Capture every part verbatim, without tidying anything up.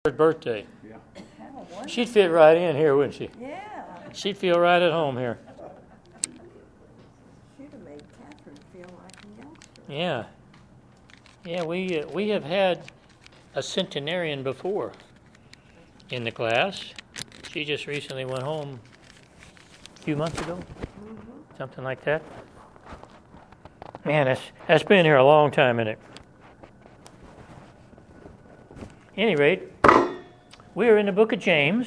Her birthday. Yeah. Oh, She'd fit right in here, wouldn't she? yeah. She'd feel right at home here. Should have made Catherine feel like a youngster. Yeah. Yeah, we uh, we have had a centenarian before in the class. She just recently went home a few months ago, Mm-hmm. something like that. Man, that's, that's been here a long time, isn't it? Any rate, we are in the book of James.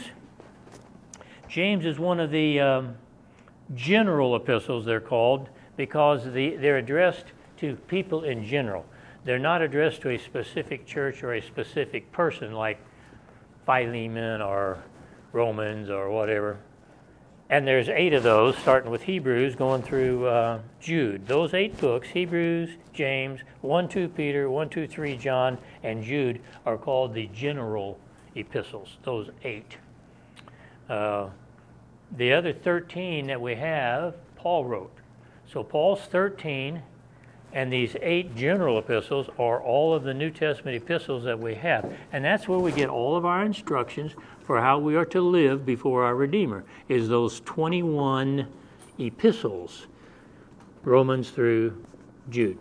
James is one of the um, general epistles, they're called, because the, they're addressed to people in general. They're not addressed to a specific church or a specific person like Philemon or Romans or whatever. And there's eight of those, starting with Hebrews, going through uh, Jude. Those eight books, Hebrews, James, one, two Peter, one, two, three John, and Jude, are called the general epistles, those eight. Uh, the other thirteen that we have, Paul wrote. So Paul's thirteen, and these eight general epistles are all of the New Testament epistles that we have. And that's where we get all of our instructions for how we are to live before our Redeemer, is those twenty-one epistles, Romans through Jude.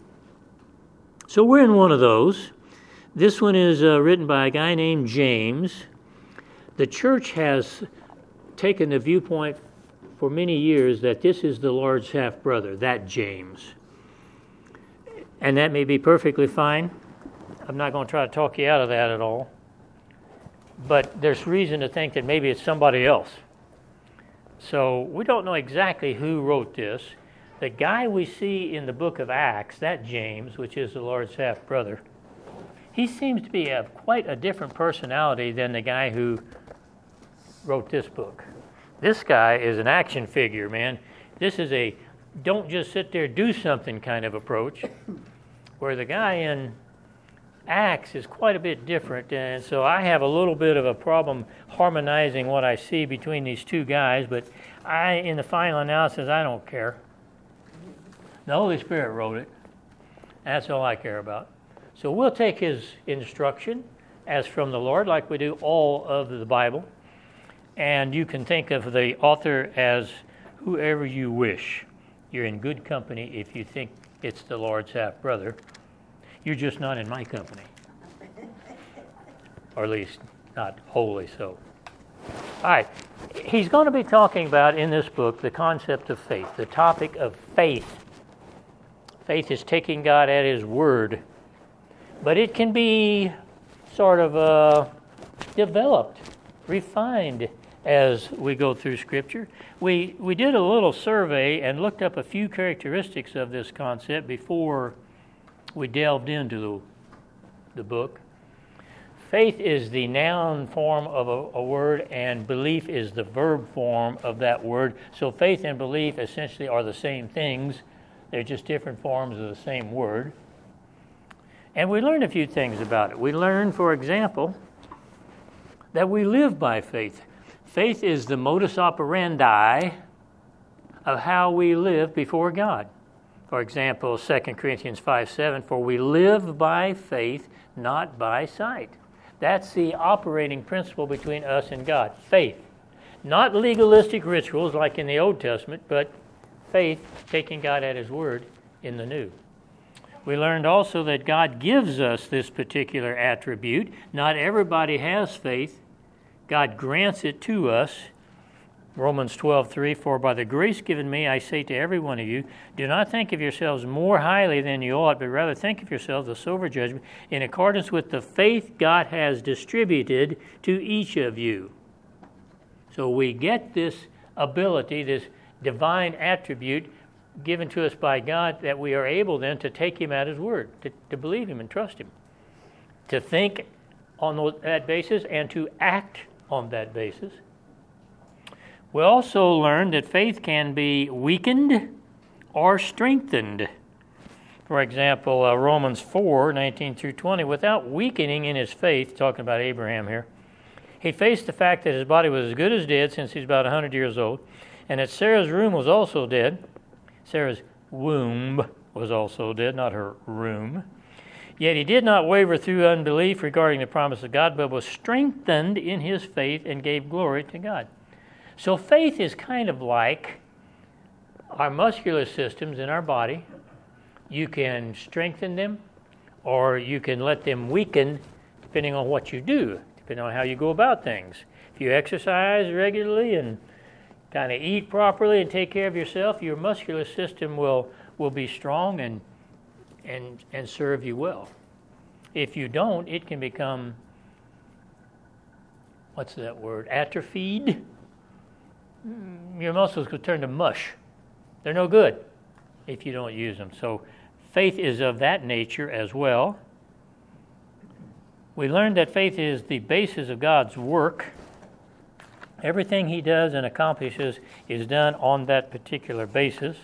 So we're in one of those. This one is uh, written by a guy named James. The church has taken the viewpoint for many years that this is the Lord's half-brother, that James. And that may be perfectly fine. I'm not going to try to talk you out of that at all. But there's reason to think that maybe it's somebody else. So we don't know exactly who wrote this. The guy we see in the book of Acts, that James, which is the Lord's half-brother, he seems to be a, quite a different personality than the guy who wrote this book. This guy is an action figure, man. This is a don't just sit there, do something kind of approach, where the guy in Acts is quite a bit different. And so I have a little bit of a problem harmonizing what I see between these two guys, but I, in the final analysis, I don't care. The Holy Spirit wrote it. That's all I care about. So we'll take his instruction as from the Lord, like we do all of the Bible. And you can think of the author as whoever you wish. You're in good company if you think it's the Lord's half-brother. You're just not in my company. Or at least not wholly so. All right. He's going to be talking about in this book the concept of faith, the topic of faith. Faith is taking God at His word. But it can be sort of uh, developed, refined as we go through Scripture. We we did a little survey and looked up a few characteristics of this concept before we delved into the, the book. Faith is the noun form of a, a word, and belief is the verb form of that word. So faith and belief essentially are the same things. They're just different forms of the same word. And we learned a few things about it. We learned, for example, that we live by faith. Faith is the modus operandi of how we live before God. For example, Second Corinthians five seven, for we live by faith, not by sight. That's the operating principle between us and God, faith. Not legalistic rituals like in the Old Testament, but faith, taking God at His word in the New. We learned also that God gives us this particular attribute. Not everybody has faith. God grants it to us. Romans twelve three, for by the grace given me, I say to every one of you, do not think of yourselves more highly than you ought, but rather think of yourselves with sober judgment in accordance with the faith God has distributed to each of you. So we get this ability, this divine attribute given to us by God, that we are able then to take Him at His word, to, to believe Him and trust Him, to think on that basis and to act on that basis. We also learned that faith can be weakened or strengthened. For example, uh, Romans four nineteen through twenty, without weakening in his faith, talking about Abraham here, he faced the fact that his body was as good as dead since he's about one hundred years old, and that Sarah's womb was also dead. Sarah's womb was also dead, not her room. Yet he did not waver through unbelief regarding the promise of God, but was strengthened in his faith and gave glory to God. So faith is kind of like our muscular systems in our body. You can strengthen them, or you can let them weaken depending on what you do, depending on how you go about things. If you exercise regularly and kind of eat properly and take care of yourself, your muscular system will, will be strong and, and, and serve you well. If you don't, it can become, what's that word, atrophied? Your muscles could turn to mush. They're no good if you don't use them. So faith is of that nature as well. We learned that faith is the basis of God's work. Everything he does and accomplishes is done on that particular basis.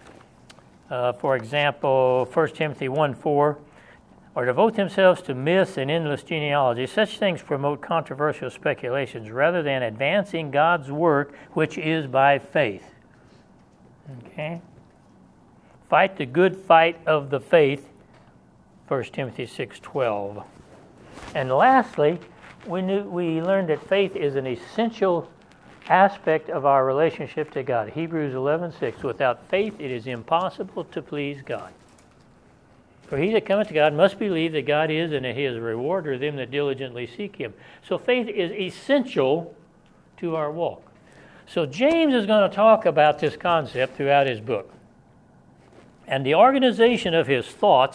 Uh, for example, First Timothy one four, or devote themselves to myths and endless genealogies. Such things promote controversial speculations rather than advancing God's work, which is by faith. Okay? Fight the good fight of the faith, First Timothy six twelve. And lastly, we knew we learned that faith is an essential aspect of our relationship to God. Hebrews eleven six. Without faith it is impossible to please God. For he that cometh to God must believe that God is, and that he is a rewarder of them that diligently seek him. So faith is essential to our walk. So James is going to talk about this concept throughout his book. And the organization of his thoughts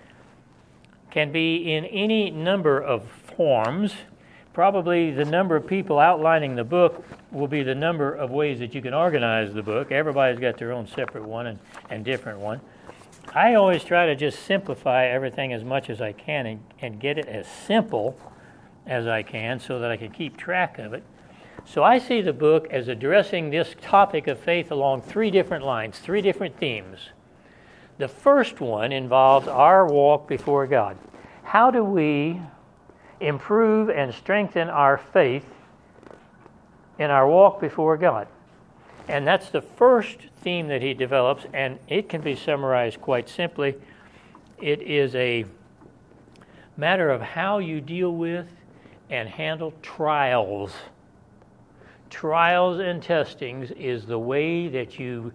can be in any number of forms. Probably the number of people outlining the book will be the number of ways that you can organize the book. Everybody's got their own separate one and, and different one. I always try to just simplify everything as much as I can and, and get it as simple as I can so that I can keep track of it. So I see the book as addressing this topic of faith along three different lines, three different themes. The first one involves our walk before God. How do we improve and strengthen our faith in our walk before God? And that's the first theme that he develops, and it can be summarized quite simply. It is a matter of how you deal with and handle trials. Trials and testings is the way that you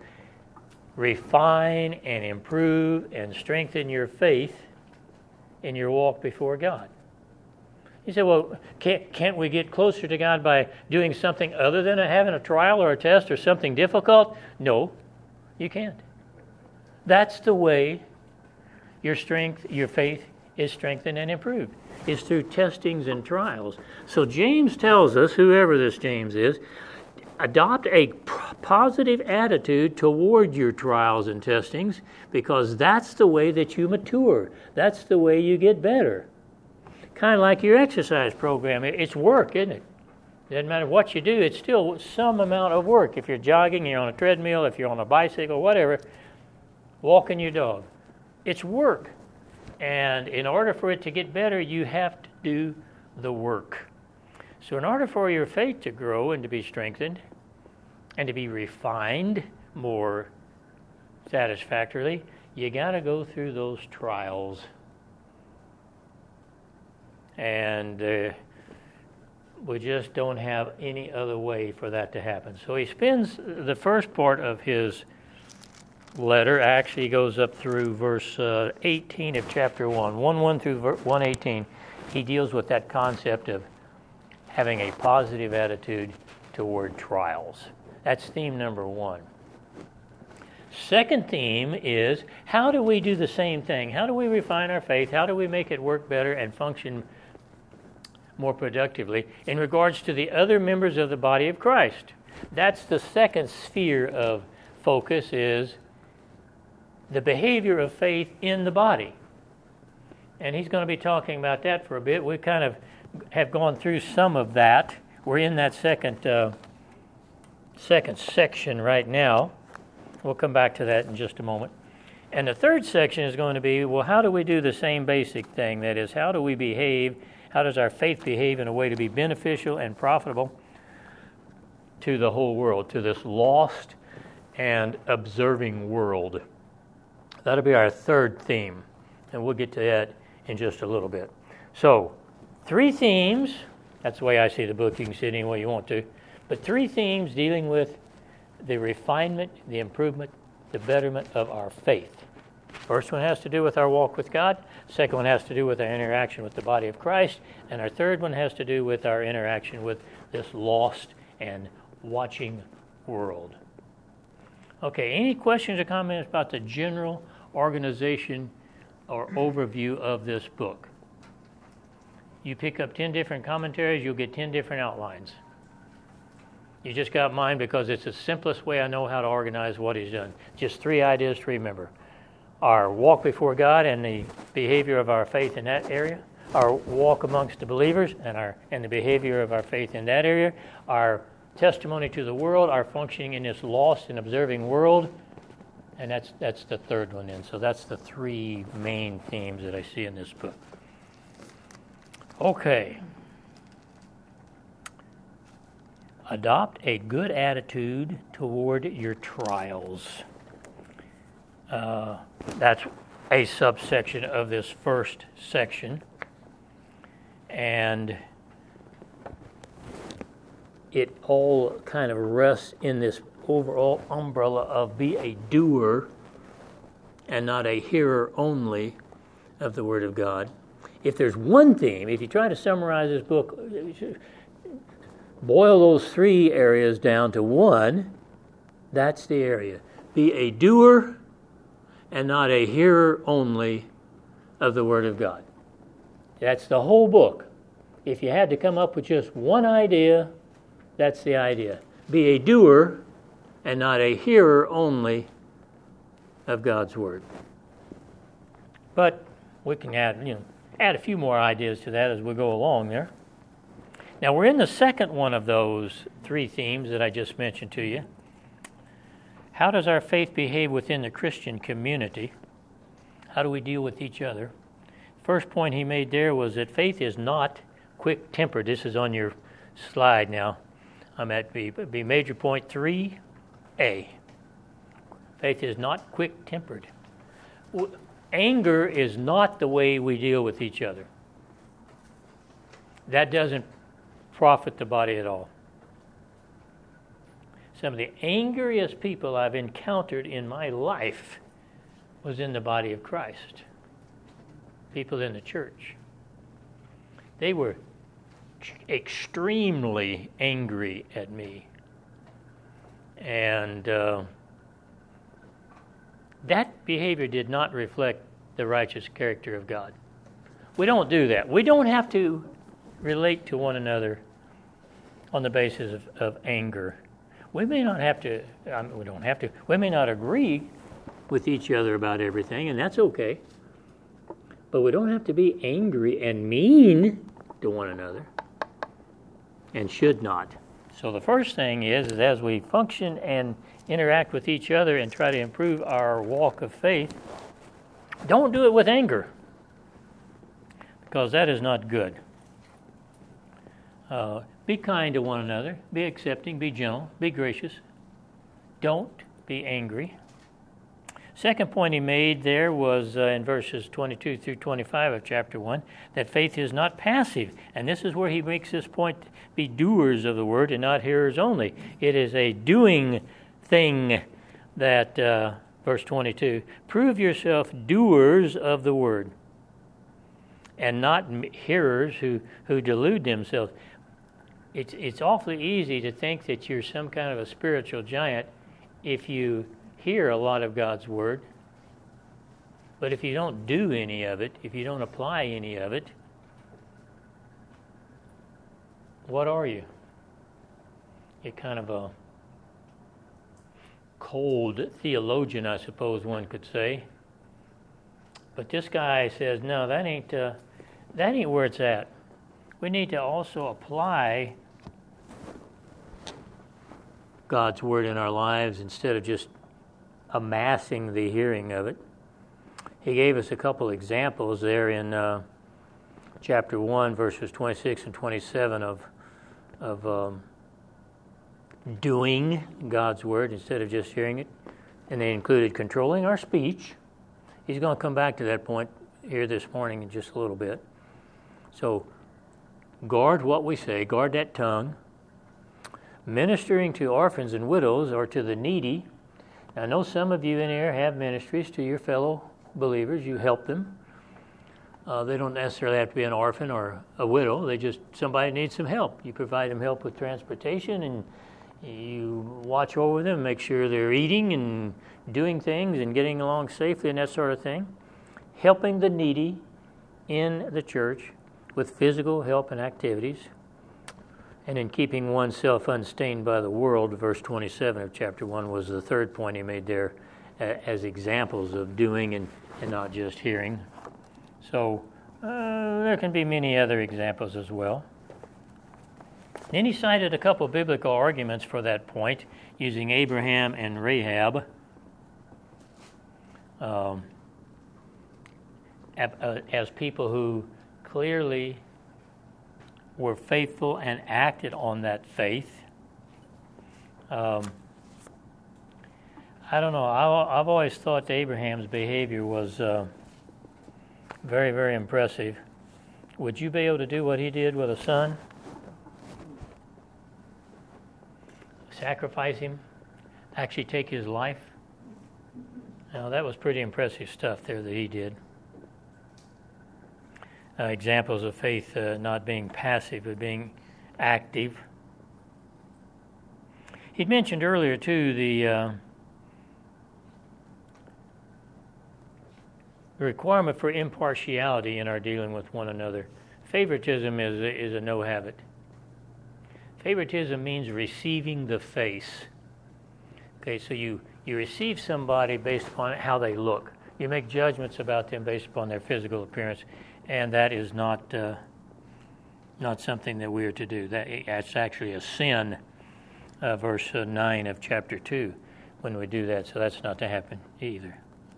refine and improve and strengthen your faith in your walk before God. You say, well, can't, can't we get closer to God by doing something other than having a trial or a test or something difficult? No, you can't. That's the way your strength, your faith is strengthened and improved, is through testings and trials. So James tells us, whoever this James is, adopt a p- positive attitude toward your trials and testings, because that's the way that you mature. That's the way you get better. Kind of like your exercise program. It's work, isn't it? Doesn't matter what you do, it's still some amount of work. If you're jogging, you're on a treadmill, if you're on a bicycle, whatever, walking your dog. It's work. And in order for it to get better, you have to do the work. So in order for your faith to grow and to be strengthened and to be refined more satisfactorily, you got to go through those trials. And uh, we just don't have any other way for that to happen. So he spends the first part of his letter, actually goes up through verse uh, eighteen of chapter one, one one through one eighteen. He deals with that concept of having a positive attitude toward trials. That's theme number one. Second theme is, how do we do the same thing? How do we refine our faith? How do we make it work better and function more productively in regards to the other members of the body of Christ? That's the second sphere of focus, is the behavior of faith in the body. And he's going to be talking about that for a bit. We kind of have gone through some of that. We're in that second uh, second section right now. We'll come back to that in just a moment. And the third section is going to be, well, how do we do the same basic thing? That is, how do we behave? How does our faith behave in a way to be beneficial and profitable to the whole world, to this lost and observing world? That'll be our third theme, and we'll get to that in just a little bit. So, three themes. That's the way I see the book. You can see it any way you want to. But three themes dealing with the refinement, the improvement, the betterment of our faith. First one has to do with our walk with God. Second one has to do with our interaction with the body of Christ. And our third one has to do with our interaction with this lost and watching world. Okay, any questions or comments about the general organization or overview of this book? You pick up ten different commentaries, you'll get ten different outlines. You just got mine because it's the simplest way I know how to organize what he's done. Just three ideas to remember. Our walk before God and the behavior of our faith in that area. Our walk amongst the believers and our and the behavior of our faith in that area. Our testimony to the world, our functioning in this lost and observing world. And that's that's the third one in. So that's the three main themes that I see in this book. Okay. Adopt a good attitude toward your trials. Uh, that's a subsection of this first section. And it all kind of rests in this overall umbrella of be a doer and not a hearer only of the Word of God. If there's one theme, if you try to summarize this book, boil those three areas down to one, that's the area. Be a doer and not a hearer only of the Word of God. That's the whole book. If you had to come up with just one idea, that's the idea. Be a doer and not a hearer only of God's Word. But we can add, you know, add a few more ideas to that as we go along there. Now we're in the second one of those three themes that I just mentioned to you. How does our faith behave within the Christian community? How do we deal with each other? First point he made there was that faith is not quick-tempered. This is on your slide now. I'm at B, B major point three A. Faith is not quick-tempered. Anger is not the way we deal with each other. That doesn't profit the body at all. Some of the angriest people I've encountered in my life was in the body of Christ. People in the church. They were extremely angry at me. And uh, that behavior did not reflect the righteous character of God. We don't do that. We don't have to relate to one another on the basis of, of anger. We may not have to, I mean, we don't have to, we may not agree with each other about everything, and that's okay. But we don't have to be angry and mean to one another, and should not. So the first thing is, is as we function and interact with each other and try to improve our walk of faith, don't do it with anger, because that is not good. Uh, be kind to one another, be accepting, be gentle, be gracious. Don't be angry. Second point he made there was uh, in verses twenty-two through twenty-five of chapter one, that faith is not passive. And this is where he makes this point, be doers of the word and not hearers only. It is a doing thing that, uh, verse twenty-two, prove yourself doers of the word and not hearers who, who delude themselves. It's, it's awfully easy to think that you're some kind of a spiritual giant if you hear a lot of God's word, but if you don't do any of it, if you don't apply any of it, what are you? You're kind of a cold theologian, I suppose one could say. But this guy says, no, that ain't uh, that ain't where it's at. We need to also apply God's word in our lives instead of just amassing the hearing of it. He gave us a couple examples there in uh, chapter one, verses twenty-six and twenty-seven of of um, doing God's word instead of just hearing it. And they included controlling our speech. He's going to come back to that point here this morning in just a little bit. So guard what we say, guard that tongue. Ministering to orphans and widows or to the needy. Now, I know some of you in here have ministries to your fellow believers. You help them. Uh, they don't necessarily have to be an orphan or a widow. They just, somebody needs some help. You provide them help with transportation, and you watch over them, make sure they're eating and doing things and getting along safely and that sort of thing. Helping the needy in the church with physical help and activities. And in keeping oneself unstained by the world, verse twenty-seven of chapter one was the third point he made there uh, as examples of doing and, and not just hearing. So uh, there can be many other examples as well. Then he cited a couple of biblical arguments for that point, using Abraham and Rahab um, as people who clearly were faithful and acted on that faith. Um, I don't know. I, I've always thought Abraham's behavior was uh, very, very impressive. Would you be able to do what he did with a son? Sacrifice him? Actually take his life? Now, that was pretty impressive stuff there that he did. Uh, examples of faith uh, not being passive, but being active. He'd mentioned earlier, too, the uh, requirement for impartiality in our dealing with one another. Favoritism is a, is a no habit. Favoritism means receiving the face. Okay, so you, you receive somebody based upon how they look. You make judgments about them based upon their physical appearance. And that is not uh, not something that we are to do. That, that's actually a sin, uh, verse uh, nine of chapter two, when we do that. So that's not to happen either.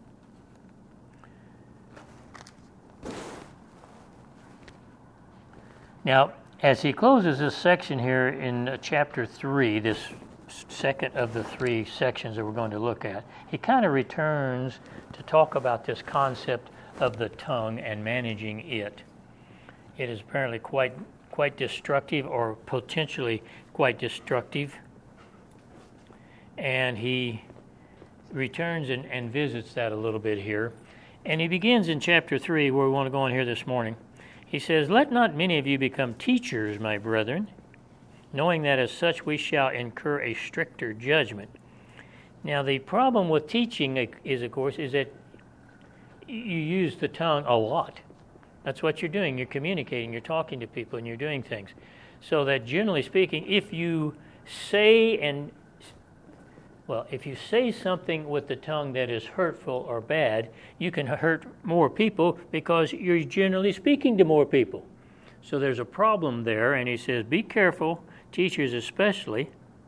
Now, as he closes this section here in uh, chapter three, this second of the three sections that we're going to look at, he kind of returns to talk about this concept of the tongue and managing it. It is apparently quite quite destructive, or potentially quite destructive. And he returns and, and visits that a little bit here. And he begins in chapter three, where we want to go on here this morning. He says, "Let not many of you become teachers, my brethren, knowing that as such we shall incur a stricter judgment." Now, the problem with teaching is, of course, is that you use the tongue a lot. That's what you're doing. You're communicating, you're talking to people, and you're doing things. So that generally speaking, if you say and, well, if you say something with the tongue that is hurtful or bad, you can hurt more people because you're generally speaking to more people. So there's a problem there, and he says, be careful, teachers especially,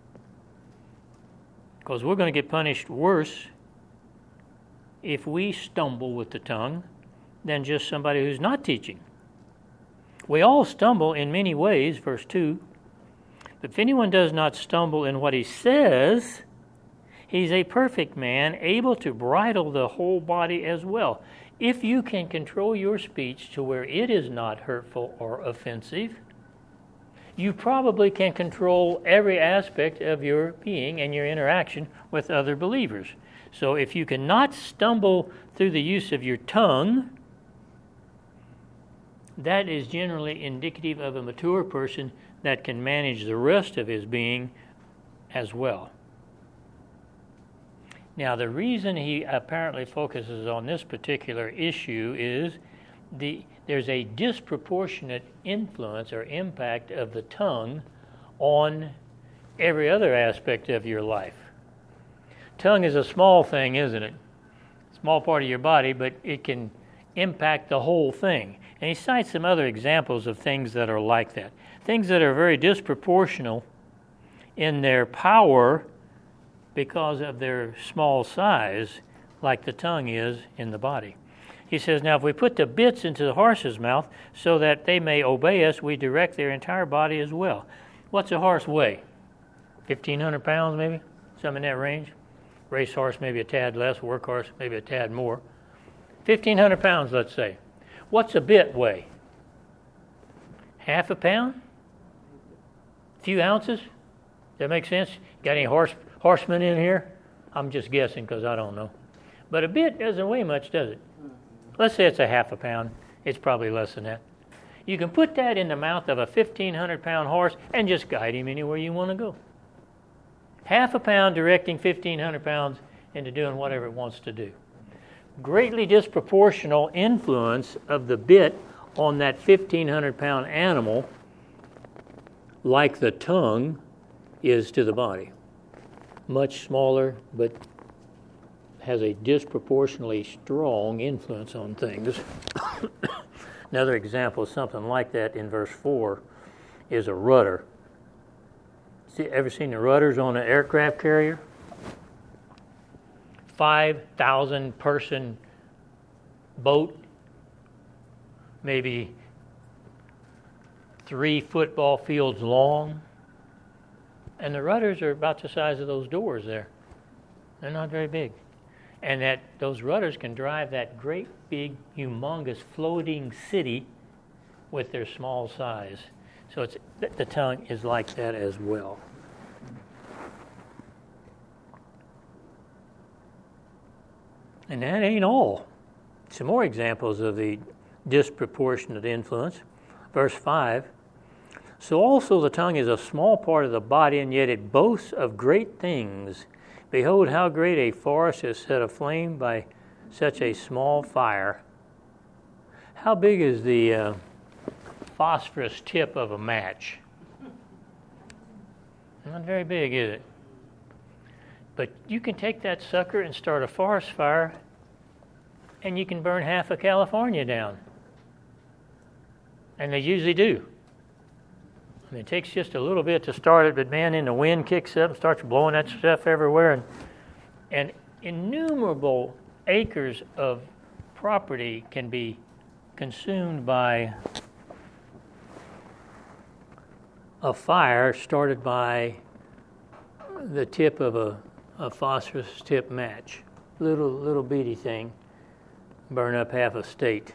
because we're going to get punished worse if we stumble with the tongue than just somebody who's not teaching. We all stumble in many ways, verse two. But if anyone does not stumble in what he says, he's a perfect man, able to bridle the whole body as well. If you can control your speech to where it is not hurtful or offensive, you probably can control every aspect of your being and your interaction with other believers. So if you cannot stumble through the use of your tongue, that is generally indicative of a mature person that can manage the rest of his being as well. Now, the reason he apparently focuses on this particular issue is the there's a disproportionate influence or impact of the tongue on every other aspect of your life. Tongue is a small thing, isn't it? Small part of your body, but it can impact the whole thing. And he cites some other examples of things that are like that. Things that are very disproportional in their power because of their small size, like the tongue is in the body. He says, now if we put the bits into the horse's mouth so that they may obey us, we direct their entire body as well. What's a horse weigh? fifteen hundred pounds maybe? Something in that range? Racehorse maybe a tad less, workhorse maybe a tad more. fifteen hundred pounds, let's say. What's a bit weigh? Half a pound? A few ounces? Does that make sense? Got any horse horsemen in here? I'm just guessing because I don't know. But a bit doesn't weigh much, does it? Let's say it's a half a pound. It's probably less than that. You can put that in the mouth of a fifteen hundred pound horse and just guide him anywhere you want to go. Half a pound directing fifteen hundred pounds into doing whatever it wants to do. Greatly disproportional influence of the bit on that fifteen hundred pound animal, like the tongue is to the body. Much smaller, but has a disproportionately strong influence on things. Another example of something like that in verse four is a rudder. See, ever seen the rudders on an aircraft carrier? five thousand person boat, maybe three football fields long, and the rudders are about the size of those doors there. They're not very big. And that those rudders can drive that great big humongous floating city with their small size. So it's the tongue is like that as well. And that ain't all. Some more examples of the disproportionate influence. Verse five. So also the tongue is a small part of the body, and yet it boasts of great things. Behold, how great a forest is set aflame by such a small fire. How big is the uh, phosphorus tip of a match? Not very big, is it? But you can take that sucker and start a forest fire, and you can burn half of California down. And they usually do. I mean, it takes just a little bit to start it, but man, then the wind kicks up and starts blowing that stuff everywhere. And, and innumerable acres of property can be consumed by a fire started by the tip of a, a phosphorus tip match. Little, little beady thing, burn up half a state.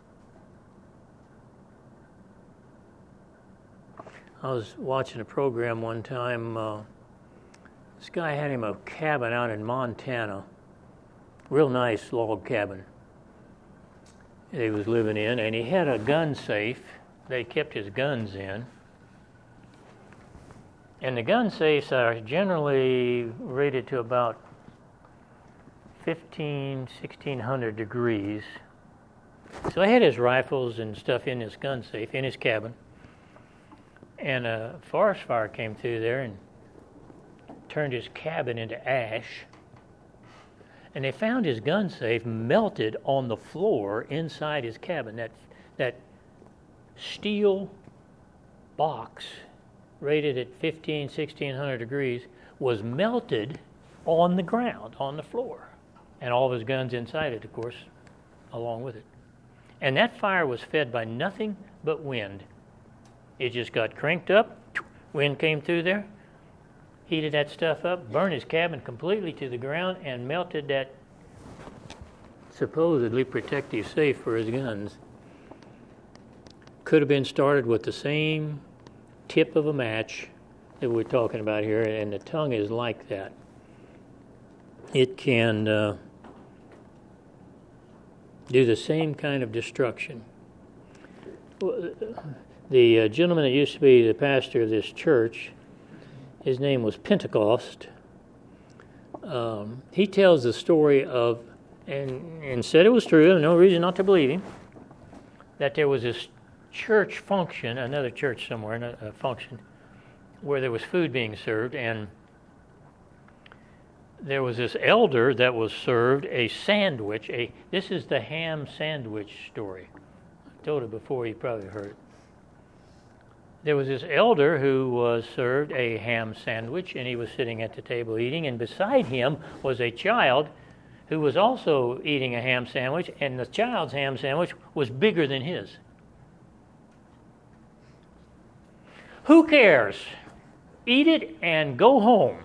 I was watching a program one time. Uh, this guy had him a cabin out in Montana, real nice log cabin that he was living in, and he had a gun safe that he kept his guns in. And the gun safes are generally rated to about fifteen, sixteen hundred degrees. So he had his rifles and stuff in his gun safe, in his cabin. And a forest fire came through there and turned his cabin into ash. And they found his gun safe melted on the floor inside his cabin. That, that steel box rated at fifteen, sixteen hundred degrees was melted on the ground, on the floor. And all of his guns inside it, of course, along with it. And that fire was fed by nothing but wind. It just got cranked up, wind came through there, heated that stuff up, burned his cabin completely to the ground, and melted that supposedly protective safe for his guns. Could have been started with the same tip of a match that we're talking about here, and the tongue is like that. It can uh, do the same kind of destruction. The uh, gentleman that used to be the pastor of this church, his name was Pentecost. Um, he tells the story of, and, and said it was true, no reason not to believe him, that there was this church function, another church somewhere, a function, where there was food being served, and there was this elder that was served a sandwich. A This is the ham sandwich story. I told it before, you probably heard it. There was this elder who was served a ham sandwich, and he was sitting at the table eating, and beside him was a child who was also eating a ham sandwich, and the child's ham sandwich was bigger than his. Who cares? Eat it and go home.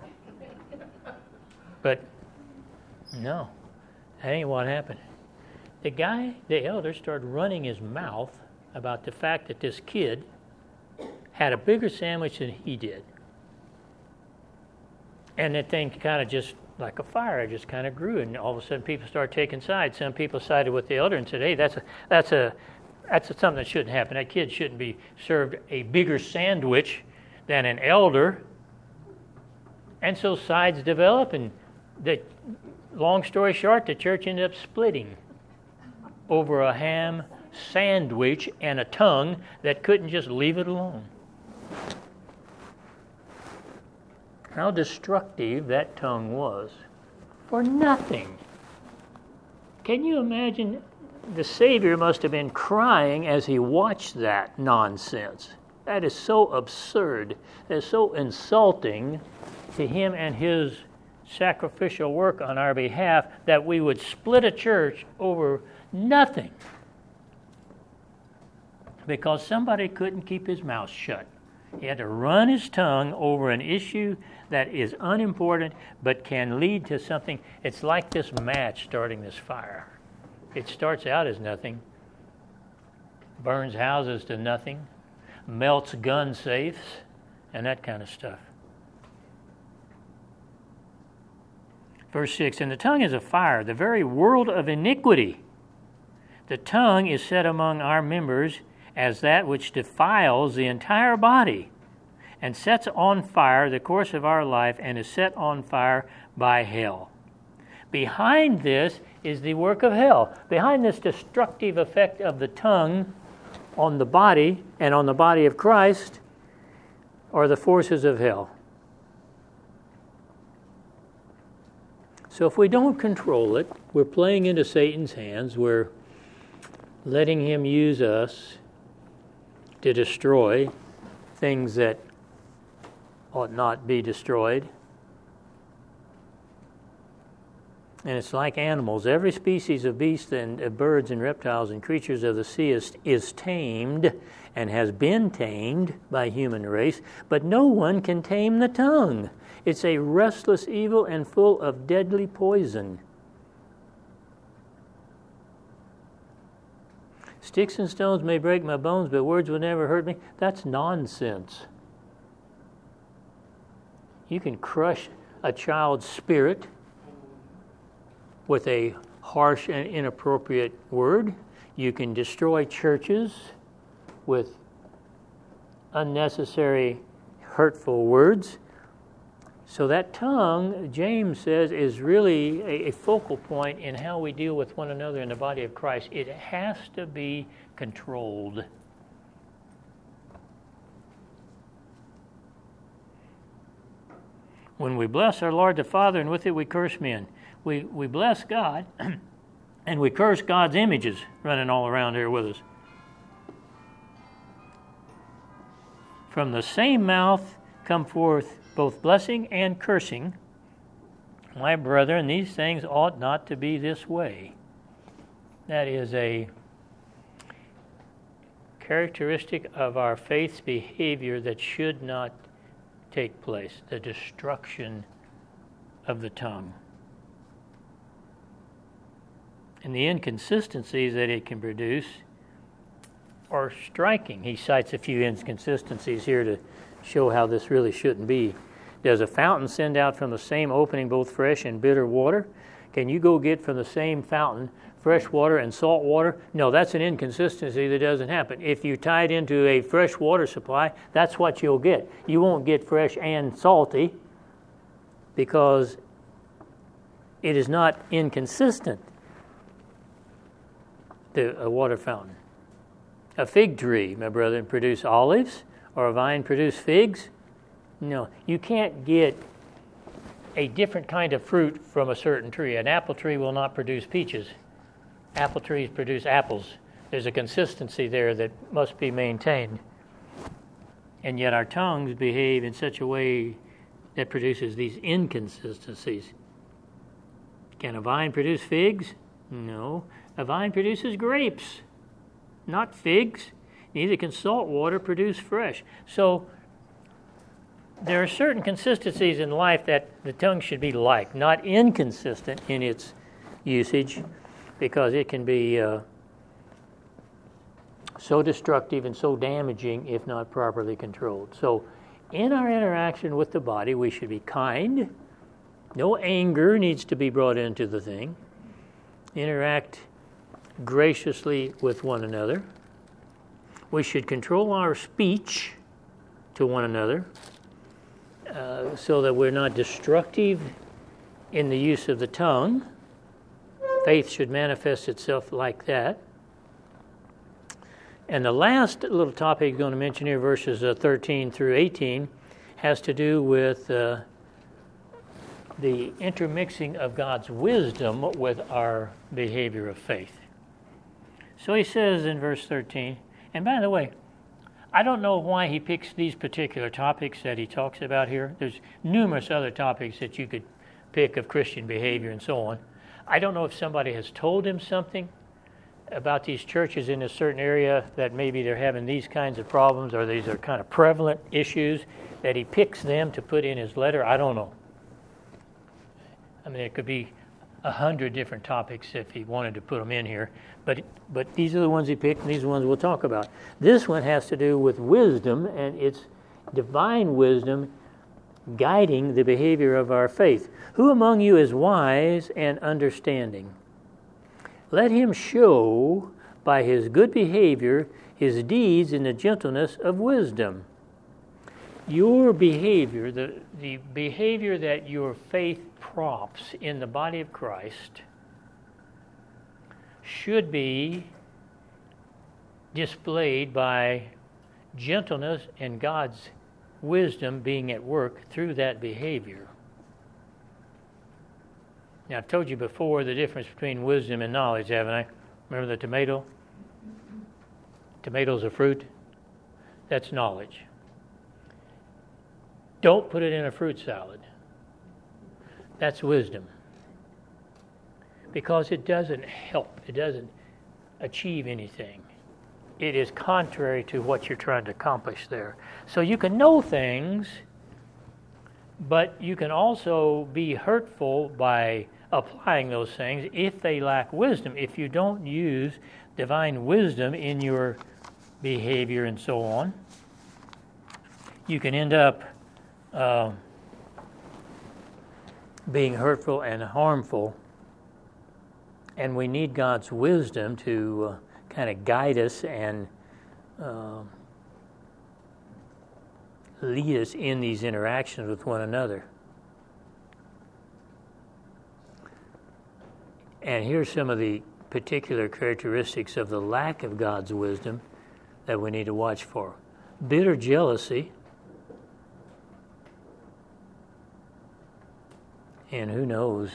But no, that ain't what happened. The guy, the elder, started running his mouth about the fact that this kid had a bigger sandwich than he did. And that thing kind of just, like a fire, just kind of grew, and all of a sudden people started taking sides. Some people sided with the elder and said, hey, that's a, that's a, that's a, something that shouldn't happen. That kid shouldn't be served a bigger sandwich than an elder. And so sides develop, and the long story short, the church ended up splitting over a ham sandwich and a tongue that couldn't just leave it alone. How destructive that tongue was for nothing. Can you imagine? The Savior must have been crying as he watched that nonsense. That is so absurd. That is so insulting to him and his sacrificial work on our behalf, that we would split a church over nothing because somebody couldn't keep his mouth shut. He had to run his tongue over an issue that is unimportant but can lead to something. It's like this match starting this fire. It starts out as nothing, burns houses to nothing, melts gun safes, and that kind of stuff. Verse six, and the tongue is a fire, the very world of iniquity. The tongue is set among our members as that which defiles the entire body and sets on fire the course of our life and is set on fire by hell. Behind this is the work of hell. Behind this destructive effect of the tongue on the body and on the body of Christ are the forces of hell. So if we don't control it, we're playing into Satan's hands. We're letting him use us to destroy things that ought not be destroyed. And it's like animals. Every species of beasts and of birds and reptiles and creatures of the sea is, is tamed and has been tamed by human race, but no one can tame the tongue. It's a restless evil and full of deadly poison. Sticks and stones may break my bones, but words will never hurt me. That's nonsense. You can crush a child's spirit with a harsh and inappropriate word. You can destroy churches with unnecessary, hurtful words. So that tongue, James says, is really a, a focal point in how we deal with one another in the body of Christ. It has to be controlled. When we bless our Lord the Father, and with it we curse men. We, we bless God, and we curse God's images running all around here with us. From the same mouth come forth both blessing and cursing. My brethren, these things ought not to be this way. That is a characteristic of our faith's behavior that should not take place, the destruction of the tongue. And the inconsistencies that it can produce are striking. He cites a few inconsistencies here to show how this really shouldn't be. Does a fountain send out from the same opening both fresh and bitter water? Can you go get from the same fountain fresh water and salt water? No, that's an inconsistency that doesn't happen. If you tie it into a fresh water supply, that's what you'll get. You won't get fresh and salty because it is not inconsistent. The, a water fountain. A fig tree, my brethren, produce olives, or a vine produce figs? No, you can't get a different kind of fruit from a certain tree. An apple tree will not produce peaches. Apple trees produce apples. There's a consistency there that must be maintained. And yet our tongues behave in such a way that produces these inconsistencies. Can a vine produce figs? No. A vine produces grapes, not figs. Neither can salt water produce fresh. So there are certain consistencies in life that the tongue should be like, not inconsistent in its usage. because it can be uh, so destructive and so damaging if not properly controlled. So in our interaction with the body, we should be kind. No anger needs to be brought into the thing. Interact graciously with one another. We should control our speech to one another uh, so that we're not destructive in the use of the tongue. Faith should manifest itself like that. And the last little topic I'm going to mention here, verses uh, thirteen through eighteen, has to do with uh, the intermixing of God's wisdom with our behavior of faith. So he says in verse thirteen, and by the way, I don't know why he picks these particular topics that he talks about here. There's numerous other topics that you could pick of Christian behavior and so on. I don't know if somebody has told him something about these churches in a certain area that maybe they're having these kinds of problems, or these are kind of prevalent issues that he picks them to put in his letter. I don't know. I mean, it could be a hundred different topics if he wanted to put them in here, but but these are the ones he picked, and these are the ones we'll talk about. This one has to do with wisdom, and it's divine wisdom guiding the behavior of our faith. Who among you is wise and understanding? Let him show by his good behavior his deeds in the gentleness of wisdom. Your behavior, the, the behavior that your faith props in the body of Christ, should be displayed by gentleness and God's wisdom being at work through that behavior. Now, I've told you before the difference between wisdom and knowledge, haven't I? Remember the tomato? Tomato's a fruit. That's knowledge. Don't put it in a fruit salad. That's wisdom. Because it doesn't help. It doesn't achieve anything. It is contrary to what you're trying to accomplish there. So you can know things, but you can also be hurtful by applying those things if they lack wisdom. If you don't use divine wisdom in your behavior and so on, you can end up uh, being hurtful and harmful. And we need God's wisdom to uh, kind of guide us and uh, lead us in these interactions with one another. And here's some of the particular characteristics of the lack of God's wisdom that we need to watch for. Bitter jealousy. And who knows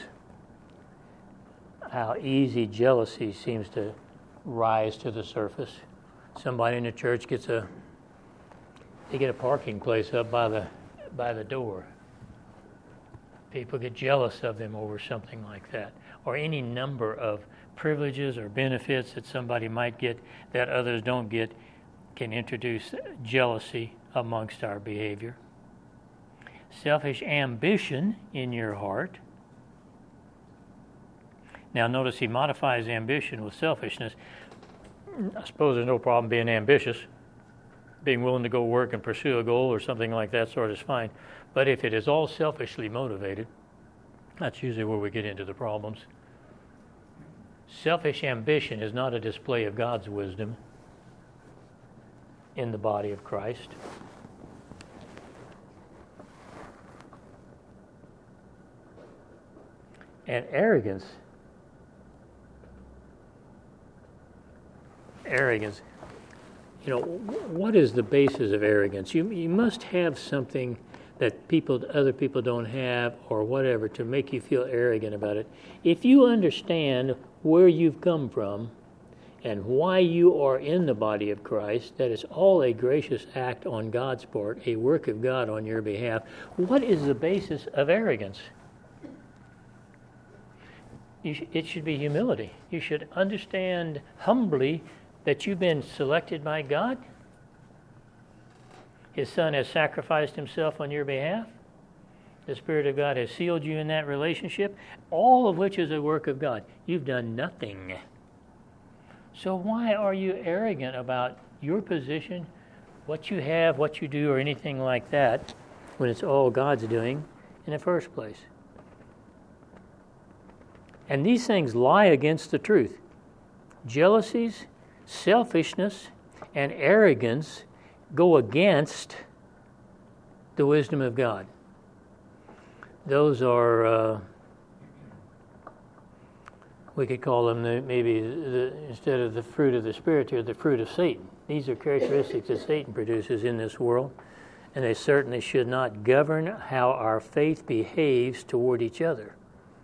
how easy jealousy seems to rise to the surface. Somebody in the church gets a, they get a parking place up by the by the door. People get jealous of them over something like that, or any number of privileges or benefits that somebody might get that others don't get can introduce jealousy amongst our behavior. Selfish ambition in your heart. Now notice he modifies ambition with selfishness. I suppose there's no problem being ambitious. Being willing to go work and pursue a goal or something like that sort is fine. But if it is all selfishly motivated, that's usually where we get into the problems. Selfish ambition is not a display of God's wisdom in the body of Christ. And arrogance. Arrogance. You know, what is the basis of arrogance? You you must have something that people, other people don't have, or whatever, to make you feel arrogant about it. If you understand where you've come from and why you are in the body of Christ, that is all a gracious act on God's part, a work of God on your behalf. What is the basis of arrogance? You sh- it should be humility. You should understand humbly that you've been selected by God. His Son has sacrificed himself on your behalf. The Spirit of God has sealed you in that relationship, all of which is a work of God. You've done nothing. So why are you arrogant about your position, what you have, what you do, or anything like that, when it's all God's doing in the first place? And these things lie against the truth. Jealousies, selfishness, and arrogance go against the wisdom of God. Those are, uh, we could call them the, maybe the, instead of the fruit of the Spirit here, the fruit of Satan. These are characteristics that Satan produces in this world, and they certainly should not govern how our faith behaves toward each other.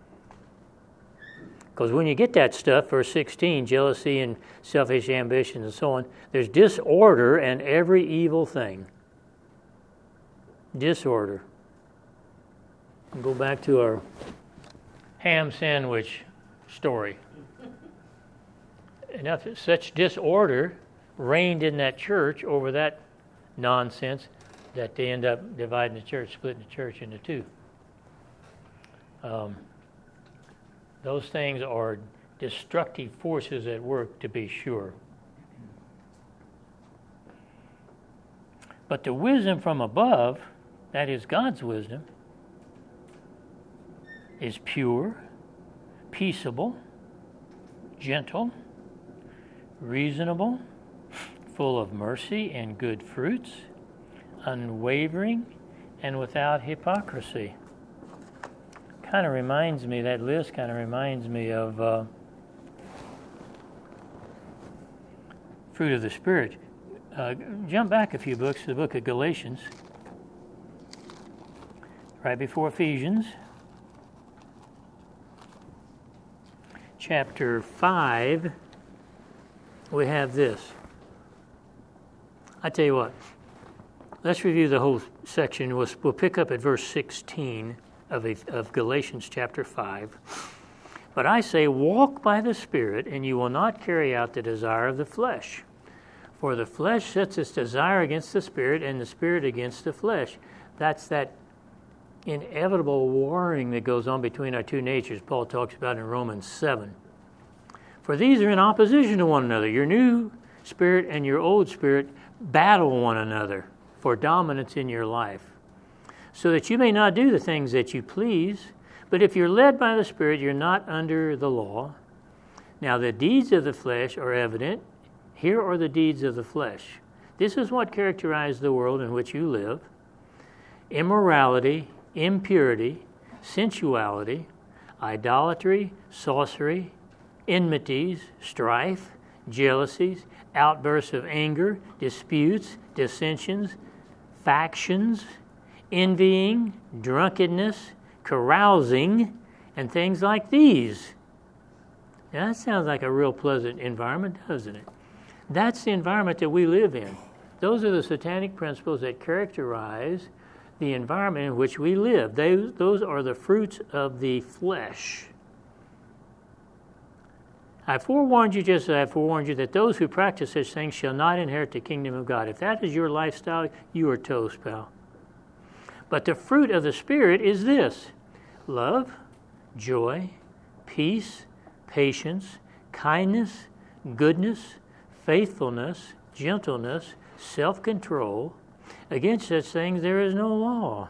Because when you get that stuff, verse sixteen, jealousy and selfish ambition and so on, there's disorder and every evil thing. Disorder. Go back to our ham sandwich story. Enough, such disorder reigned in that church over that nonsense that they end up dividing the church, splitting the church into two. Um, those things are destructive forces at work, to be sure. But the wisdom from above, that is God's wisdom, is pure, peaceable, gentle, reasonable, full of mercy and good fruits, unwavering, and without hypocrisy. Kind of reminds me, that list kind of reminds me of uh, fruit of the Spirit. Uh, jump back a few books to the book of Galatians, right before Ephesians. Chapter five, we have this. I tell you what, let's review the whole section. We'll, we'll pick up at verse sixteen of, a, of Galatians chapter five. But I say, walk by the Spirit, and you will not carry out the desire of the flesh. For the flesh sets its desire against the Spirit, and the Spirit against the flesh. That's that inevitable warring that goes on between our two natures, Paul talks about in Romans seven. For these are in opposition to one another. Your new spirit and your old spirit battle one another for dominance in your life, so that you may not do the things that you please. But if you're led by the Spirit, you're not under the law. Now the deeds of the flesh are evident. Here are the deeds of the flesh. This is what characterizes the world in which you live: immorality, impurity, sensuality, idolatry, sorcery, enmities, strife, jealousies, outbursts of anger, disputes, dissensions, factions, envying, drunkenness, carousing, and things like these. Now that sounds like a real pleasant environment, doesn't it? That's the environment that we live in. Those are the satanic principles that characterize the environment in which we live. They, those are the fruits of the flesh. I forewarned you, just as I forewarned you, that those who practice such things shall not inherit the kingdom of God. If that is your lifestyle, you are toast, pal. But the fruit of the Spirit is this: love, joy, peace, patience, kindness, goodness, faithfulness, gentleness, self-control. Against such things there is no law.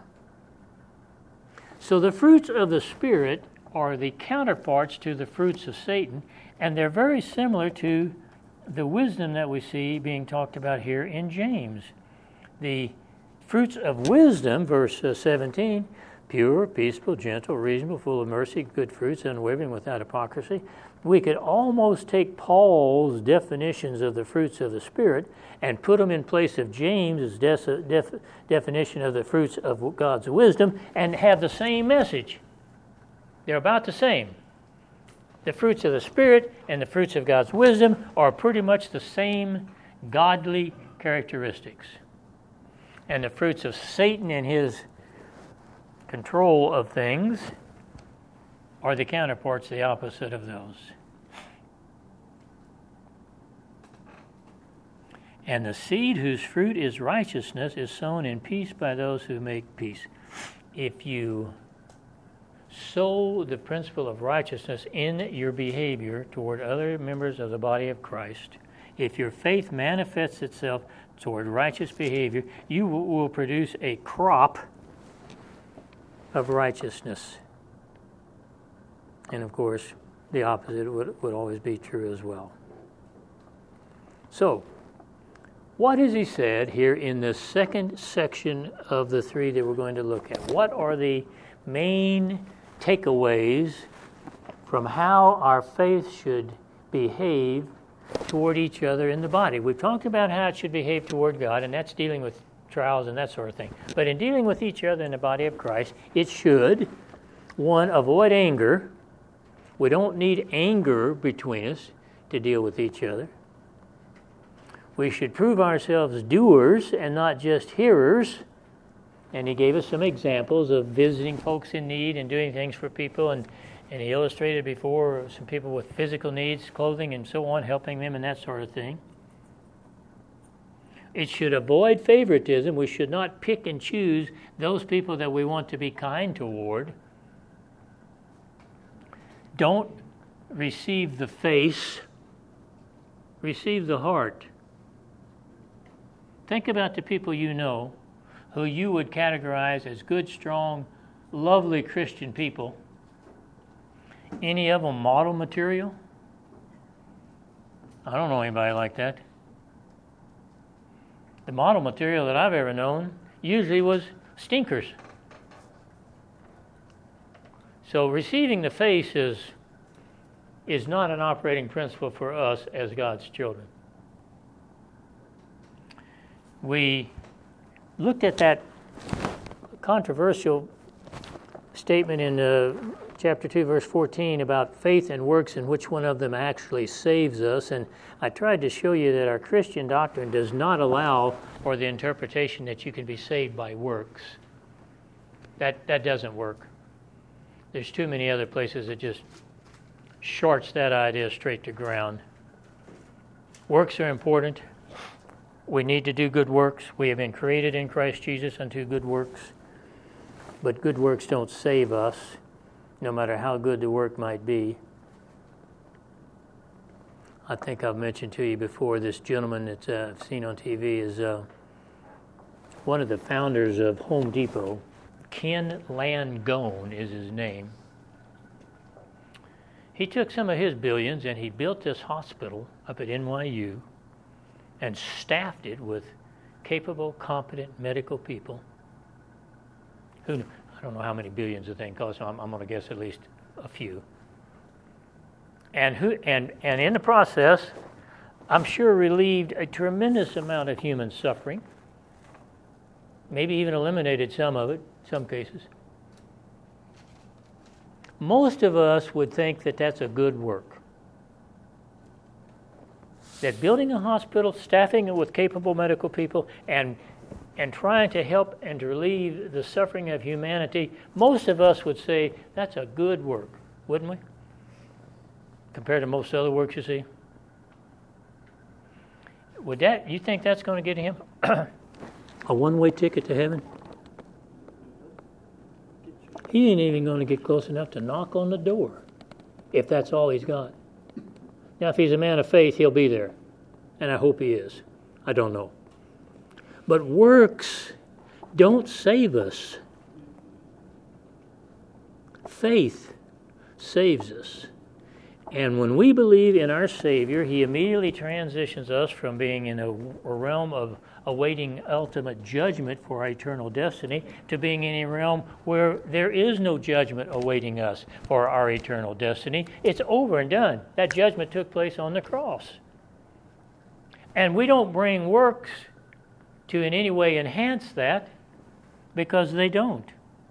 So the fruits of the Spirit are the counterparts to the fruits of Satan, and they're very similar to the wisdom that we see being talked about here in James. The fruits of wisdom, verse seventeen, pure, peaceable, gentle, reasonable, full of mercy, good fruits, unwavering, without hypocrisy. We could almost take Paul's definitions of the fruits of the Spirit and put them in place of James's de- def- definition of the fruits of God's wisdom and have the same message. They're about the same. The fruits of the Spirit and the fruits of God's wisdom are pretty much the same godly characteristics. And the fruits of Satan and his control of things are the counterparts, the opposite of those. And the seed whose fruit is righteousness is sown in peace by those who make peace. If you sow the principle of righteousness in your behavior toward other members of the body of Christ, if your faith manifests itself toward righteous behavior, you will, will produce a crop of righteousness. And of course, the opposite would, would always be true as well. So, what has he said here in the second section of the three that we're going to look at? What are the main takeaways from how our faith should behave toward each other in the body? We've talked about how it should behave toward God, and that's dealing with trials and that sort of thing. But in dealing with each other in the body of Christ, it should, one, avoid anger. We don't need anger between us to deal with each other. We should prove ourselves doers and not just hearers. And he gave us some examples of visiting folks in need and doing things for people. And, and he illustrated before some people with physical needs, clothing and so on, helping them and that sort of thing. It should avoid favoritism. We should not pick and choose those people that we want to be kind toward. Don't receive the face, receive the heart. Think about the people you know who you would categorize as good, strong, lovely Christian people. Any of them model material? I don't know anybody like that. The model material that I've ever known usually was stinkers. So receiving the face is, is not an operating principle for us as God's children. We looked at that controversial statement in uh, chapter two, verse fourteen about faith and works and which one of them actually saves us. And I tried to show you that our Christian doctrine does not allow for the interpretation that you can be saved by works. That, that doesn't work. There's too many other places that just shorts that idea straight to ground. Works are important. We need to do good works. We have been created in Christ Jesus unto good works. But good works don't save us, no matter how good the work might be. I think I've mentioned to you before, this gentleman that uh, I've seen on T V is uh, one of the founders of Home Depot. Ken Langone is his name. He took some of his billions and he built this hospital up at N Y U and staffed it with capable, competent medical people. Who knew? I don't know how many billions the thing costs, so I'm, I'm going to guess at least a few. And who and and in the process, I'm sure relieved a tremendous amount of human suffering. Maybe even eliminated some of it, some cases. Most of us would think that that's a good work. That building a hospital, staffing it with capable medical people, and and trying to help and to relieve the suffering of humanity, most of us would say that's a good work, wouldn't we? Compared to most other works you see. Would that, you think that's going to get him a one-way ticket to heaven? He ain't even going to get close enough to knock on the door, if that's all he's got. Now, if he's a man of faith, he'll be there. And I hope he is. I don't know. But works don't save us. Faith saves us. And when we believe in our Savior, He immediately transitions us from being in a, a realm of awaiting ultimate judgment for our eternal destiny to being in a realm where there is no judgment awaiting us for our eternal destiny. It's over and done. That judgment took place on the cross. And we don't bring works to in any way enhance that, because they don't.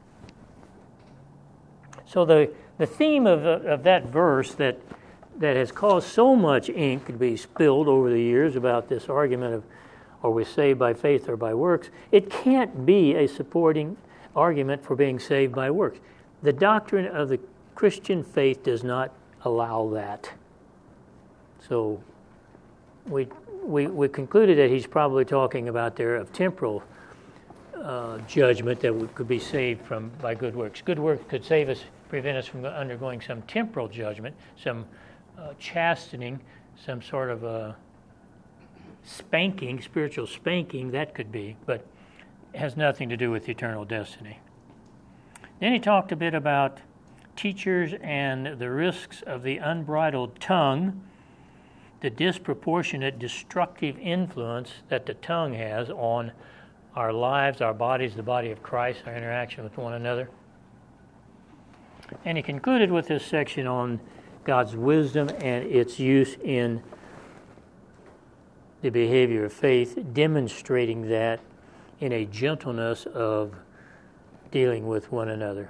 So the, the theme of, of that verse that that has caused so much ink to be spilled over the years about this argument of are we saved by faith or by works, it can't be a supporting argument for being saved by works. The doctrine of the Christian faith does not allow that. So we we, we concluded that he's probably talking about there of temporal uh, judgment that we could be saved from by good works. Good works could save us, prevent us from undergoing some temporal judgment, some uh, chastening, some sort of a spanking, spiritual spanking, that could be, but it has nothing to do with eternal destiny. Then he talked a bit about teachers and the risks of the unbridled tongue, the disproportionate destructive influence that the tongue has on our lives, our bodies, the body of Christ, our interaction with one another. And he concluded with this section on God's wisdom and its use in the behavior of faith, demonstrating that in a gentleness of dealing with one another.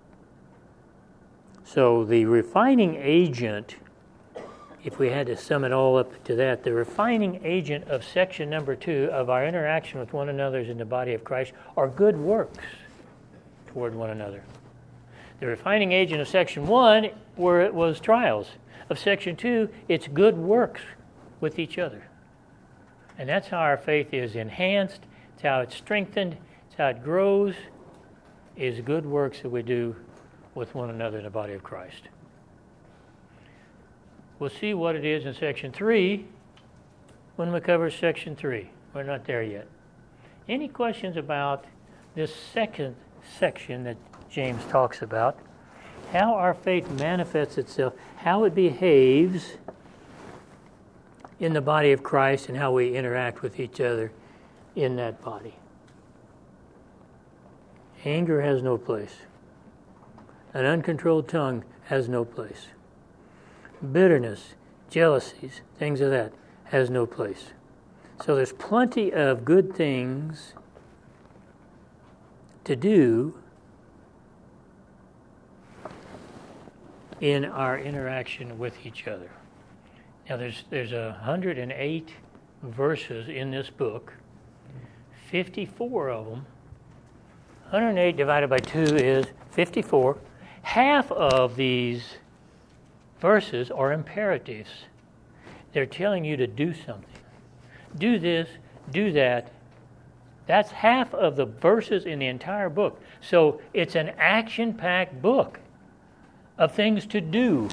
So the refining agent, if we had to sum it all up to that, the refining agent of section number two of our interaction with one another in the body of Christ are good works toward one another. The refining agent of section one, where it was trials. Of section two, it's good works with each other. And that's how our faith is enhanced, it's how it's strengthened, it's how it grows, is good works that we do with one another in the body of Christ. We'll see what it is in section three when we cover section three. We're not there yet. Any questions about this second section that James talks about? How our faith manifests itself, how it behaves in the body of Christ, and how we interact with each other in that body. Anger has no place. An uncontrolled tongue has no place. Bitterness, jealousies, things of that has no place. So there's plenty of good things to do in our interaction with each other. Now there's there's a hundred and eight verses in this book. fifty-four of them. one hundred eight divided by two is fifty-four. Half of these verses are imperatives. They're telling you to do something. Do this, do that. That's half of the verses in the entire book. So it's an action-packed book of things to do.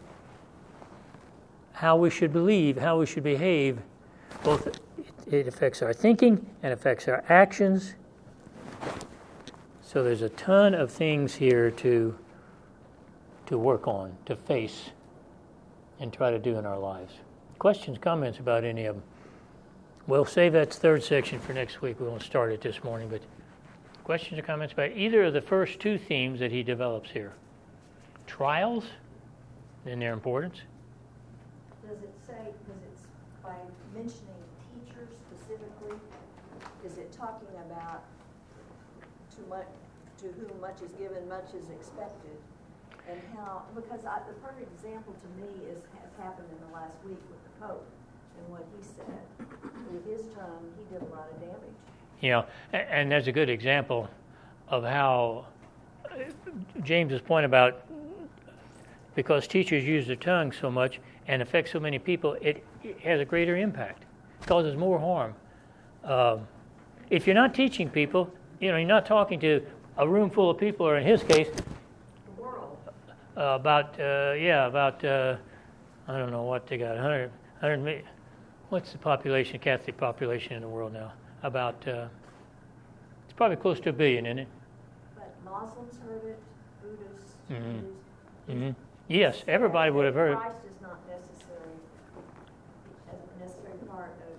How we should believe, how we should behave. Both it affects our thinking and affects our actions. So there's a ton of things here to to work on, to face, and try to do in our lives. Questions, comments about any of them? We'll save that third section for next week. We won't start it this morning, but questions or comments about either of the first two themes that he develops here? Trials and their importance. Does it say, because it's by mentioning teachers specifically, is it talking about too much, to whom much is given, much is expected? And how, because I, the perfect example to me is has happened in the last week with the Pope and what he said. With his tongue, he did a lot of damage. Yeah, and there's a good example of how James's point about because teachers use their tongue so much and affect so many people, it, it has a greater impact. It causes more harm. Um, if you're not teaching people, you know, you're not talking to a room full of people, or in his case, The world. uh, about, uh, yeah, about, uh, I don't know what they got, one hundred, one hundred million. What's the population, Catholic population in the world now? About, uh, it's probably close to a billion, isn't it? But Muslims heard it, Buddhists, Mhm. Jews. Mm-hmm. Yes, everybody would have heard. Christ is not necessary, as a necessary part of.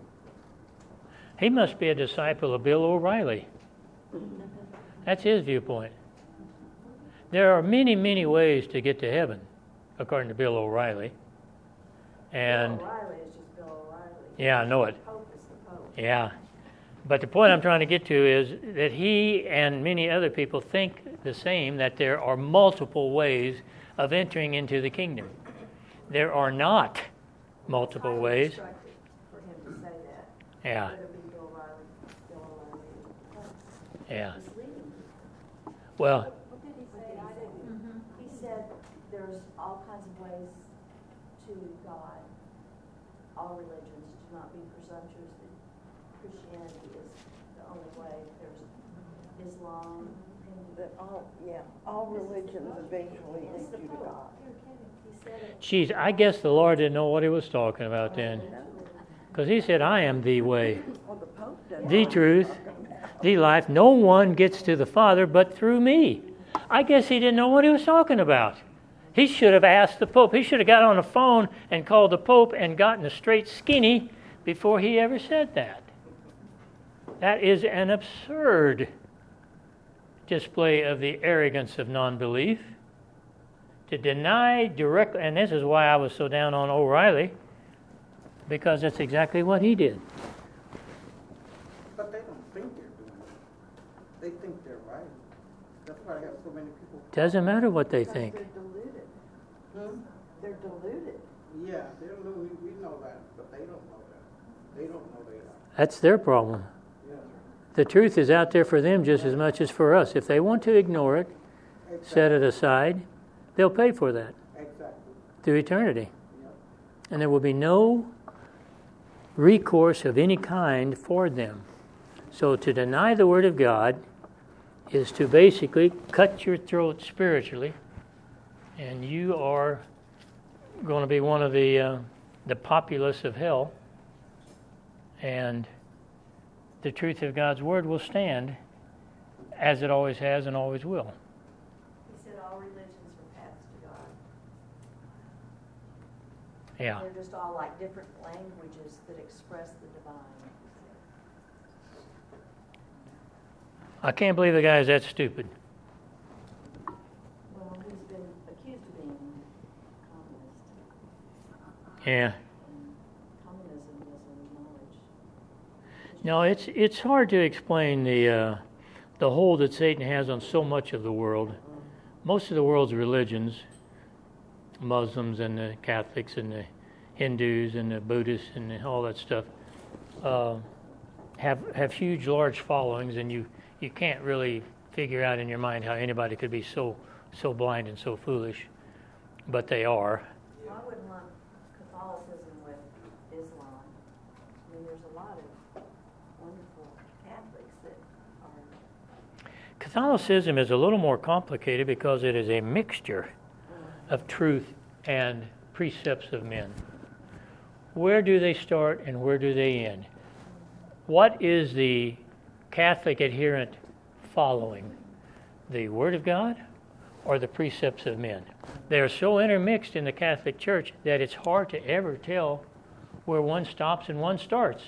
He must be a disciple of Bill O'Reilly. That's his viewpoint. There are many, many ways to get to heaven, according to Bill O'Reilly. And Bill O'Reilly is just Bill O'Reilly. yeah, I know it. The Pope is the Pope. Yeah. But the point I'm trying to get to is that he and many other people think the same, that there are multiple ways of entering into the kingdom. There are not multiple Highly ways. instructive for him to say that. Yeah, Whether it be Bill O'Reilly, Bill O'Reilly, the Pope. yeah. Misleading. Well, What did he say? I didn't. He said there's all kinds of ways to God, all religions, to not be presumptuous that Christianity is the only way. There's Islam, Hindu. That all, yeah, all religions eventually It's lead the you to Pope. God. Here, Kevin, he said it. Geez, I guess the Lord didn't know what he was talking about then. Because he said, I am the way, Well, the Pope doesn't. the truth, the life. No one gets to the Father but through me. I guess he didn't know what he was talking about. He should have asked the Pope. He should have got on the phone and called the Pope and gotten a straight skinny before he ever said that. That is an absurd display of the arrogance of non-belief. To deny directly, and this is why I was so down on O'Reilly, because that's exactly what he did. But they don't think they're doing it. They think they're right. That's why I have so many people. Doesn't matter what they Because think. They're deluded. Hmm? They're deluded. Yeah, they're, lo- we, we know that, but they don't know that. They don't know they are. That's their problem. Yeah. The truth is out there for them just as much as for us. If they want to ignore it, set it aside, they'll pay for that Exactly. through eternity. Yep. And there will be no recourse of any kind for them. So to deny the Word of God is to basically cut your throat spiritually, and you are going to be one of the uh, the populace of hell, and the truth of God's Word will stand as it always has and always will. He said all religions are paths to God. Yeah. They're just all like different languages that express the divine. I can't believe the guy is that stupid. Well, he's been accused of being communist. Yeah. And communism doesn't acknowledge. No, it's it's hard to explain the uh, the hold that Satan has on so much of the world. Most of the world's religions, Muslims and the Catholics and the Hindus and the Buddhists and the, all that stuff, uh, have have huge, large followings, and you, you can't really figure out in your mind how anybody could be so so blind and so foolish, but they are. Well, I wouldn't lump Catholicism with Islam. I mean, there's a lot of wonderful Catholics that are. Catholicism is a little more complicated because it is a mixture of truth and precepts of men. Where do they start and where do they end? What is the Catholic adherent following? The Word of God or the precepts of men? They are so intermixed in the Catholic Church that it's hard to ever tell where one stops and one starts.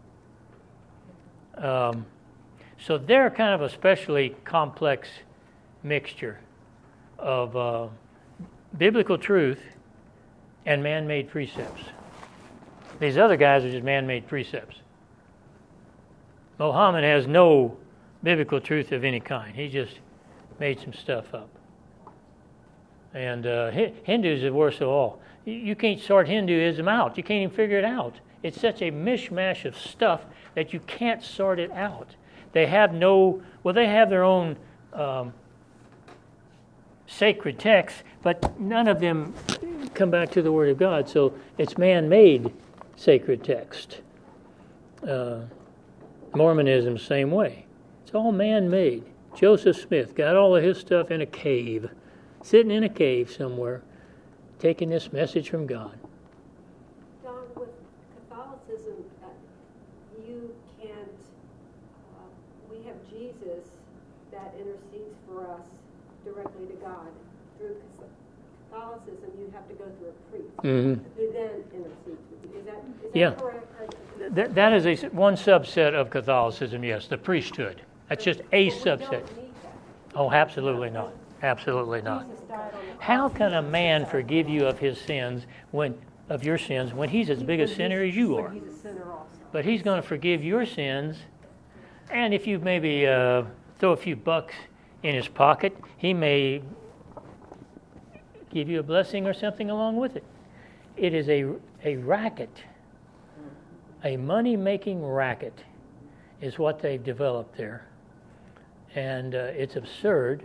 Um, so they're kind of a especially complex mixture of uh, biblical truth and man-made precepts. These other guys are just man-made precepts. Mohammed has no biblical truth of any kind. He just made some stuff up. And uh, Hindus are worst of all. You can't sort Hinduism out. You can't even figure it out. It's such a mishmash of stuff that you can't sort it out. They have no, well, they have their own um, sacred texts, but none of them come back to the Word of God. So it's man-made sacred text. Uh, Mormonism, same way. It's all man-made. Joseph Smith got all of his stuff in a cave, sitting in a cave somewhere, taking this message from God. Don, with Catholicism, uh, you can't, uh, we have Jesus that intercedes for us directly to God. Through Catholicism, you have to go through a priest Mm-hmm. who then intercedes with you. Is that, is that Yeah. correct? Or- That, that is a, one subset of Catholicism, yes, the priesthood. That's just a But we subset. don't need that. Oh, absolutely not. Absolutely not. Jesus died on the How cross. can a man forgive you of his sins when of your sins when he's as big a sinner as you But are? he's a sinner also. But he's going to forgive your sins, and if you maybe uh, throw a few bucks in his pocket, he may give you a blessing or something along with it. It is a a racket, a money-making racket, is what they've developed there, and uh, it's absurd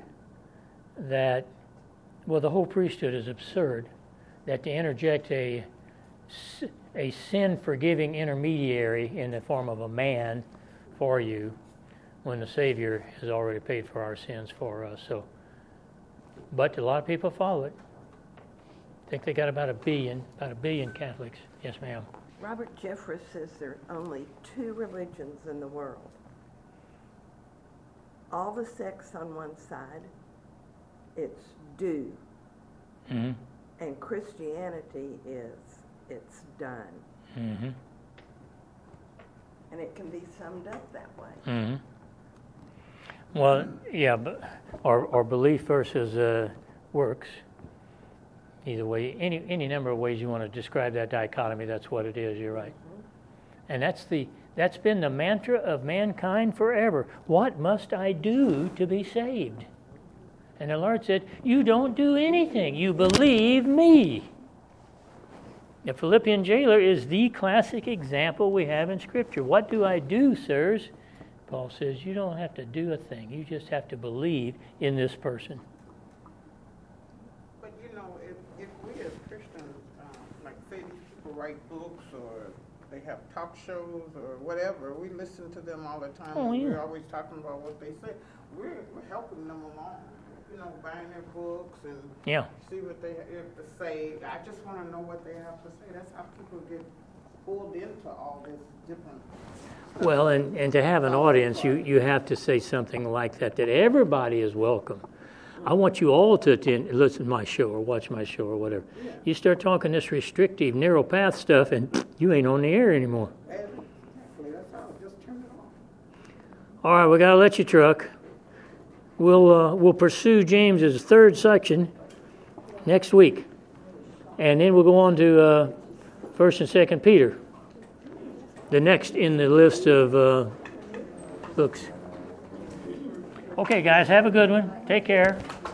that, well, the whole priesthood is absurd, that to interject a a sin-forgiving intermediary in the form of a man for you when the Savior has already paid for our sins for us. So, but a lot of people follow it. I think they got about a billion, about a billion Catholics. Yes, ma'am. Robert Jeffress says there are only two religions in the world. All the sects on one side, it's do. Mm-hmm. And Christianity is, it's done. Mm-hmm. And it can be summed up that way. Mm-hmm. Well, yeah, but, or, or belief versus uh, works. Either way, any any number of ways you want to describe that dichotomy, that's what it is. You're right. And that's the that's been the mantra of mankind forever. What must I do to be saved? And the Lord said, you don't do anything. You believe me. The Philippian jailer is the classic example we have in Scripture. What do I do, sirs? Paul says, you don't have to do a thing. You just have to believe in this person. But you know, if, if we as Christians, um, like say these people write books or they have talk shows or whatever, we listen to them all the time. Oh, and yeah. We're always talking about what they say. We're, we're helping them along. You know, buying their books and Yeah. see what they have to say. I just want to know what they have to say. That's how people get pulled into all this different stuff. Well, and, and to have an audience, you, you have to say something like that, that everybody is welcome. I want you all to attend, listen to my show or watch my show or whatever. Yeah. You start talking this restrictive, narrow path stuff, and you ain't on the air anymore. Exactly. That's how. Just turn it off. All right, we got to let you truck. We'll uh, we'll pursue James's third section next week, and then we'll go on to uh, First and Second Peter, the next in the list of uh, books. Okay, guys, have a good one. Take care.